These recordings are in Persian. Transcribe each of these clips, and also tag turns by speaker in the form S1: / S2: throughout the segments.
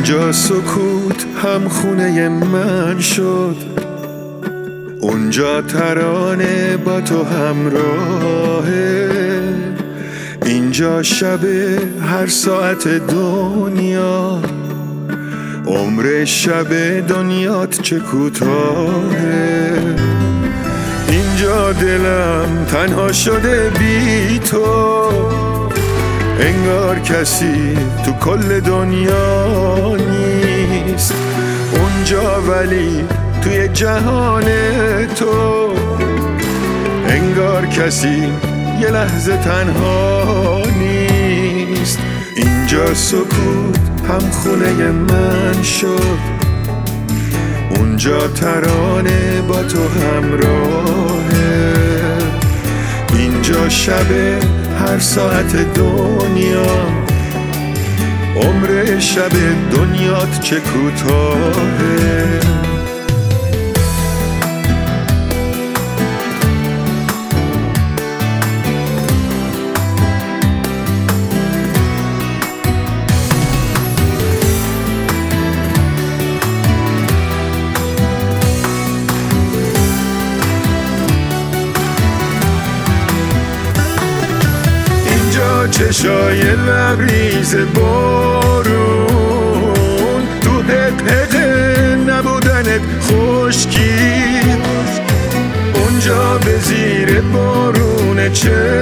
S1: اینجا سکوت هم خونه من شد، اونجا ترانه با تو همراهه. اینجا شب هر ساعت دنیا، عمر شب دنیات چه کوتاهه. اینجا دلم تنها شده بی تو، انگار کسی تو کل دنیا نیست. اونجا ولی توی جهان تو، انگار کسی یه لحظه تنها نیست. اینجا سکوت هم خونه من شد، اونجا ترانه با تو همراهه. اینجا شب هر ساعت دنیا، عمر شب دنیات چه کوتاهه. چشای لبریز بارون، تو حق نبودنت خشکی. اونجا به زیر بارون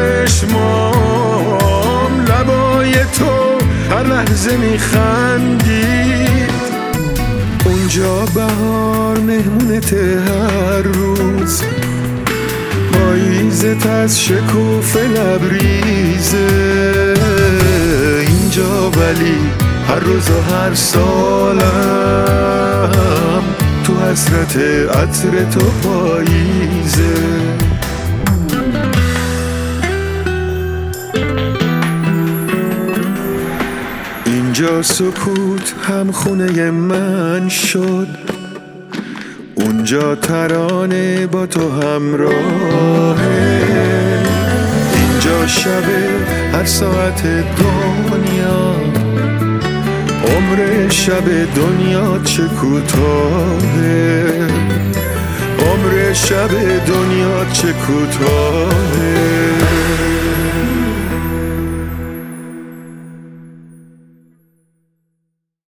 S1: چشمام، لبای تو هر لحظه میخندید. اونجا بهار مهمونت هر روز، پاییزت از شکوف لبریزه. اینجا ولی هر روز و هر سالم تو حسرت عطر تو پاییزه. اینجا سکوت هم خونه من شد، اونجا ترانه با تو همراهه. اینجا شب هر ساعت دنیا، عمر شب دنیا چه کوتاهه. عمر شب دنیا چه کوتاهه.